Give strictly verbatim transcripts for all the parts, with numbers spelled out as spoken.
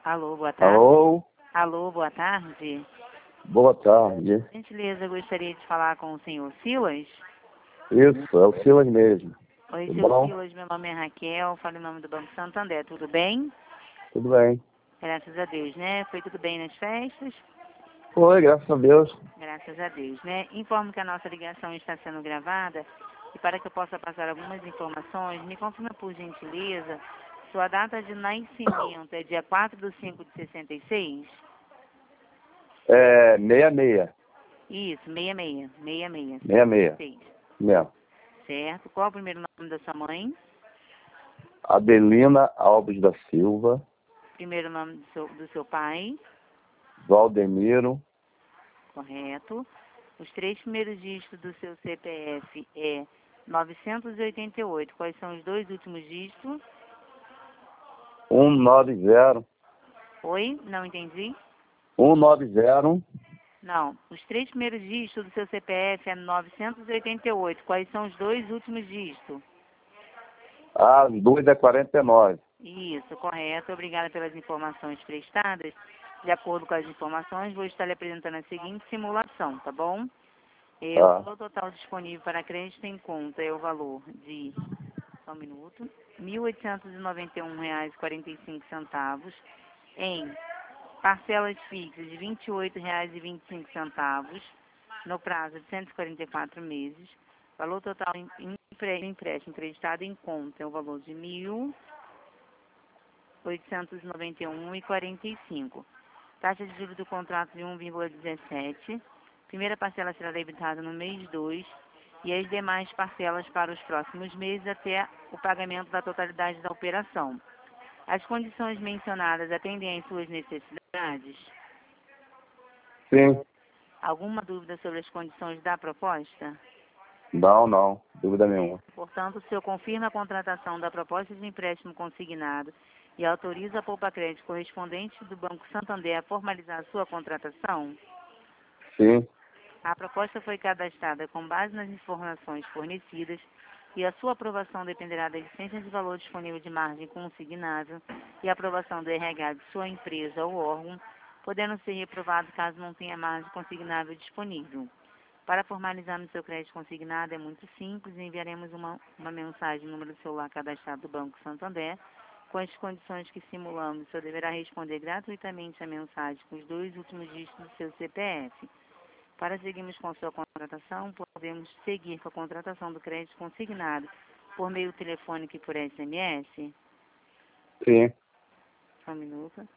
Alô, boa tarde. Alô? Alô, boa tarde. Boa tarde. Por gentileza, eu gostaria de falar com o senhor Silas. Isso, é o Silas mesmo. Oi, Tudo seu bom? Silas, meu nome é Raquel, falo em nome do Banco Santander, tudo bem? Tudo bem. Graças a Deus, né? Foi tudo bem nas festas? Oi, graças a Deus. Graças a Deus, né? Informo que a nossa ligação está sendo gravada e para que eu possa passar algumas informações, me confirma por gentileza, sua data de nascimento é dia quatro de cinco de sessenta e seis? É meia meia. Isso, seis seis, seis seis, Meia meia. seis. Mesmo. Certo. Qual é o primeiro nome da sua mãe? Adelina Alves da Silva, Primeiro nome do seu, do seu pai? Valdemiro, Correto. Os três primeiros dígitos do seu C P F é novecentos e oitenta e oito. Quais são os dois últimos dígitos? cento e noventa. Oi? Não entendi? cento e noventa. Não. Os três primeiros dígitos do seu C P F é novecentos e oitenta e oito. Quais são os dois últimos dígitos? As duas é quarenta e nove. Isso, correto. Obrigada pelas informações prestadas. De acordo com as informações, vou estar lhe apresentando a seguinte simulação, tá bom? É, o Tá. valor total disponível para crédito em conta é o valor de, só um minuto, mil oitocentos e noventa e um reais e quarenta e cinco centavos em parcelas fixas de vinte e oito reais e vinte e cinco centavos no prazo de cento e quarenta e quatro meses. Valor total em em empre- empréstimo acreditado em conta é o valor de mil oitocentos e noventa e um reais e quarenta e cinco centavos. Taxa de juros do contrato de um vírgula dezessete. Primeira parcela será debitada no mês dois e as demais parcelas para os próximos meses até o pagamento da totalidade da operação. As condições mencionadas atendem às suas necessidades? Sim. Alguma dúvida sobre as condições da proposta? Não, não. Dúvida nenhuma. Portanto, o senhor confirma a contratação da proposta de empréstimo consignado e autoriza a Poupa Crédito correspondente do Banco Santander a formalizar a sua contratação? Sim. A proposta foi cadastrada com base nas informações fornecidas e a sua aprovação dependerá da licença de valor disponível de margem consignável e a aprovação do R H de sua empresa ou órgão, podendo ser reprovado caso não tenha margem consignável disponível. Para formalizar no seu crédito consignado é muito simples, enviaremos uma, uma mensagem no número do celular cadastrado do Banco Santander, com as condições que simulamos. O senhor deverá responder gratuitamente a mensagem com os dois últimos dígitos do seu C P F. Para seguirmos com sua contratação, podemos seguir com a contratação do crédito consignado por meio telefônico e por S M S? Sim. Só um minuto.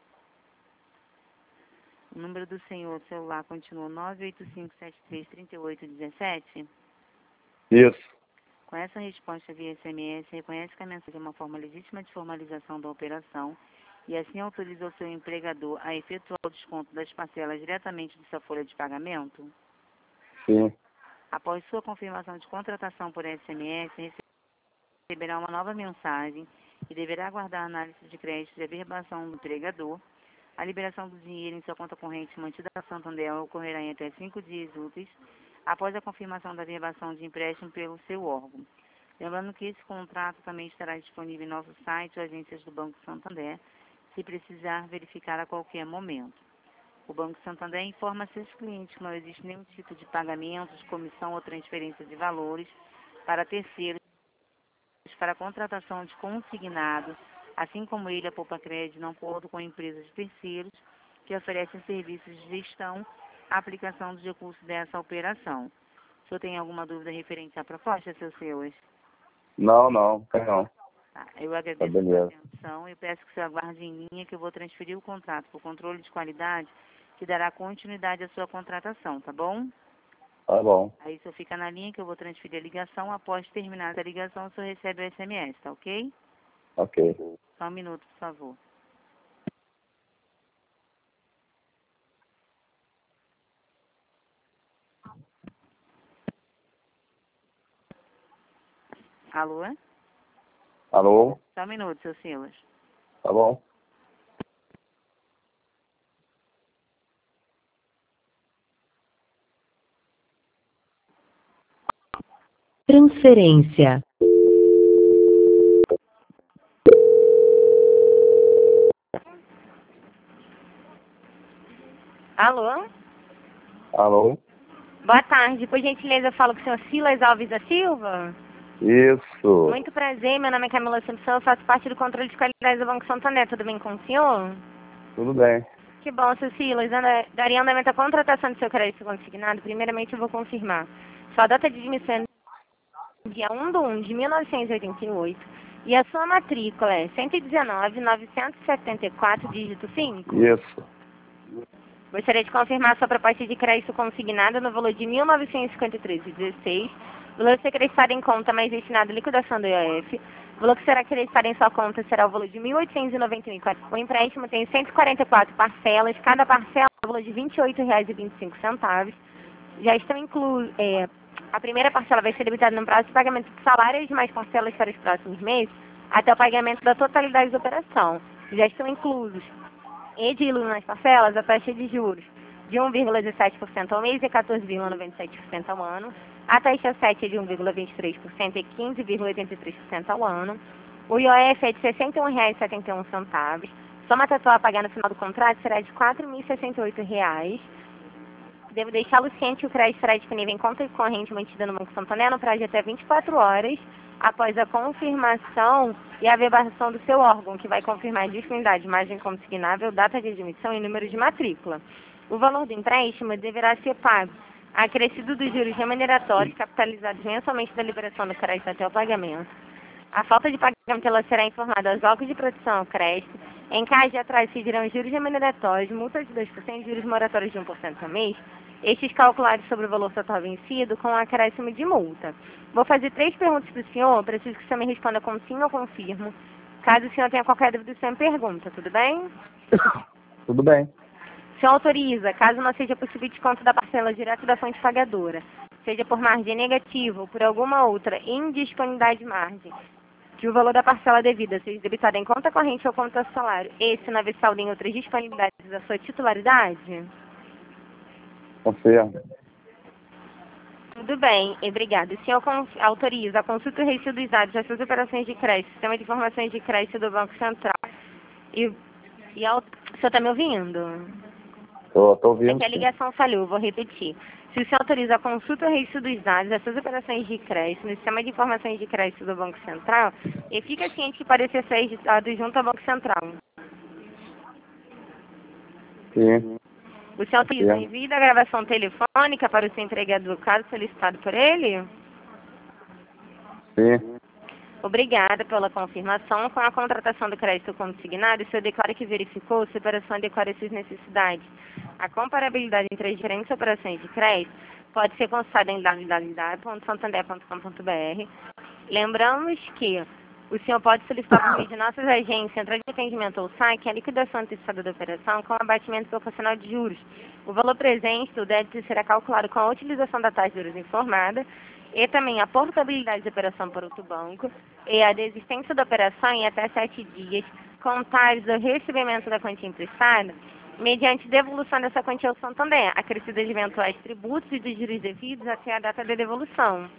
O número do senhor celular continua nove oito cinco sete três três oito um sete? Isso. Com essa resposta via S M S, reconhece que a mensagem é uma forma legítima de formalização da operação e assim autoriza o seu empregador a efetuar o desconto das parcelas diretamente de sua folha de pagamento? Sim. Após sua confirmação de contratação por S M S, receberá uma nova mensagem e deverá aguardar a análise de crédito e averbação do empregador. A liberação do dinheiro em sua conta corrente mantida na Santander ocorrerá em até cinco dias úteis após a confirmação da averbação de empréstimo pelo seu órgão. Lembrando que esse contrato também estará disponível em nosso site ou agências do Banco Santander, se precisar verificar a qualquer momento. O Banco Santander informa a seus clientes que não existe nenhum tipo de pagamento, de comissão ou transferência de valores para terceiros para a contratação de consignado, assim como ele, a Poupa Crédito, não acordo com empresas de terceiros que oferecem serviços de gestão, aplicação dos recursos dessa operação. O senhor tem alguma dúvida referente à proposta, seu Silas? Não, não. Tem não. Tá, eu Tá agradeço a sua beleza. atenção e peço que o senhor aguarde em linha que eu vou transferir o contrato por controle de qualidade que dará continuidade à sua contratação, tá bom? Tá bom. Aí o senhor fica na linha que eu vou transferir a ligação. Após terminar a ligação, o senhor recebe o S M S, tá ok? Ok. Só um minuto, por favor. Alô? Alô? Só um minuto, seu Silas. Tá bom. Transferência. Alô? Alô? Boa tarde. Por gentileza, eu falo com o senhor Silas Alves da Silva. Isso. Muito prazer, meu nome é Camila Simpson, eu faço parte do controle de qualidade do Banco Santander. Tudo bem com o senhor? Tudo bem. Que bom, seu Silas. Anda- Daria andamento à contratação do seu crédito consignado. Primeiramente, eu vou confirmar. Sua data de admissão é dia um de um de mil novecentos e oitenta e oito. E a sua matrícula é cento e dezenove, novecentos e setenta e quatro, dígito cinco. Isso. Gostaria de confirmar sua proposta de crédito consignada no valor de mil novecentos e cinquenta e três vírgula dezesseis. O valor a ser creditado em conta, mais destinado à liquidação do I O F. O valor que será creditado em sua conta será o valor de mil oitocentos e noventa e um reais. O empréstimo tem cento e quarenta e quatro parcelas. Cada parcela é o valor de vinte e oito reais e vinte e cinco centavos. Já estão incluídos... É, a primeira parcela vai ser debitada no prazo de pagamento de salário e demais parcelas para os próximos meses, até o pagamento da totalidade da operação. Já estão inclusos e diluem nas parcelas a taxa de juros de um vírgula dezessete por cento ao mês e quatorze vírgula noventa e sete por cento ao ano. A taxa sete é de um vírgula vinte e três por cento e quinze vírgula oitenta e três por cento ao ano. O I O F é de sessenta e um reais e setenta e um centavos. Soma total a pagar no final do contrato será de quatro mil e sessenta e oito reais. Devo deixá-lo ciente que o crédito estará disponível em conta corrente mantida no Banco Santander no prazo de até vinte e quatro horas, após a confirmação e a averbação do seu órgão, que vai confirmar a disponibilidade de margem consignável, data de admissão e número de matrícula. O valor do empréstimo deverá ser pago acrescido dos juros remuneratórios capitalizados mensalmente da liberação do crédito até o pagamento. A falta de pagamento ela será informada aos órgãos de proteção ao crédito. Em caso de atraso, seguirão juros remuneratórios, multas de dois por cento e juros moratórios de um por cento ao mês, estes calculados sobre o valor total vencido com acréscimo de multa. Vou fazer três perguntas para o senhor, preciso que o senhor me responda com sim ou confirmo. Caso o senhor tenha qualquer dúvida, o senhor me pergunta, tudo bem? Tudo bem. O senhor autoriza, caso não seja possível desconto da parcela direto da fonte pagadora, seja por margem negativa ou por alguma outra indisponibilidade de margem, que o valor da parcela devida seja debitado em conta corrente ou conta salário, esse não haver saldo em outras disponibilidades da sua titularidade? Confirmo. Tudo bem, obrigada. O senhor autoriza a consulta e registro dos dados das suas operações de crédito, sistema de informações de crédito do Banco Central. E, e ao, o senhor está me ouvindo? Tô, tô É ouvindo. que a ligação falhou, vou repetir. Se o senhor autoriza a consulta e registro dos dados das suas operações de crédito no sistema de informações de crédito do Banco Central, e fica ciente que parecer ser registrado junto ao Banco Central. Sim. O senhor autoriza o Sim. envio da gravação telefônica para o seu entregador, caso solicitado por ele? Sim. Obrigada pela confirmação. Com a contratação do crédito consignado, o senhor declara que verificou se a operação adequada às suas necessidades. A comparabilidade entre as diferentes operações de crédito pode ser consultada em w w w ponto santander ponto com ponto b r. Lembramos que o senhor pode solicitar por meio de nossas agências, central de atendimento ou saque, a liquidação antecipada da operação com abatimento proporcional de juros. O valor presente do débito será calculado com a utilização da taxa de juros informada e também a portabilidade da operação para outro banco e a desistência da operação em até sete dias, contados ao recebimento da quantia emprestada, mediante devolução dessa quantia ao Santander, acrescida de eventuais tributos e dos juros devidos até a data da devolução.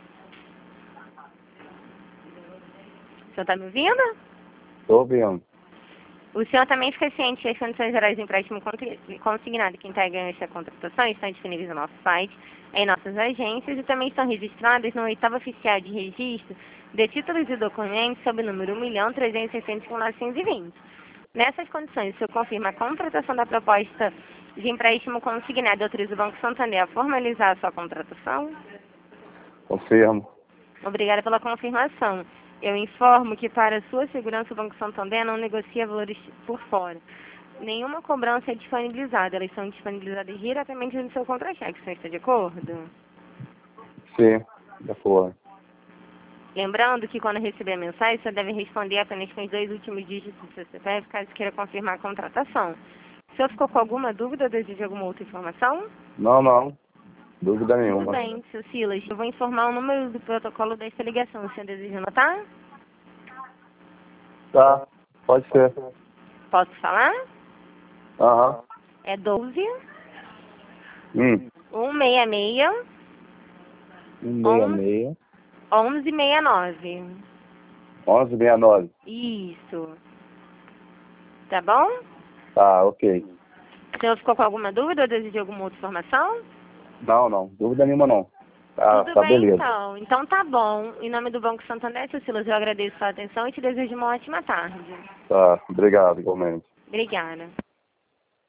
O senhor está me ouvindo? Tô ouvindo. O senhor também fica ciente que as condições gerais do empréstimo consignado que integram esta contratação estão disponíveis no nosso site, em nossas agências e também estão registradas no oitavo oficial de registro de títulos e documentos sob o número um milhão trezentos e sessenta e cinco mil novecentos e vinte. Nessas condições, o senhor confirma a contratação da proposta de empréstimo consignado e autoriza o Banco Santander a formalizar a sua contratação? Confirmo. Obrigada pela confirmação. Eu informo que, para sua segurança, o Banco Santander não negocia valores por fora. Nenhuma cobrança é disponibilizada. Elas são disponibilizadas diretamente no seu contra-cheque. O senhor está de acordo? Sim. De acordo. Lembrando que, quando receber a mensagem, você deve responder apenas com os dois últimos dígitos do seu C P F, caso queira confirmar a contratação. O senhor ficou com alguma dúvida ou deseja alguma outra informação? Não, não. Dúvida Tudo nenhuma. bem, seu Silas. Eu vou informar o número do protocolo desta ligação. O senhor deseja anotar? Tá. Pode ser. Posso falar? Aham. É doze, Hum. cento e sessenta e seis, Um meia meia. onze sessenta e nove. Onze meia nove. Isso. Tá bom? Tá, ok. O senhor ficou com alguma dúvida ou deseja alguma outra informação? Não, não. Dúvida nenhuma não. Tá, Tudo tá bem, beleza. então. Então tá bom. Em nome do Banco Santander, seu Silas, eu agradeço a sua atenção e te desejo uma ótima tarde. Tá, obrigado, igualmente. Obrigada.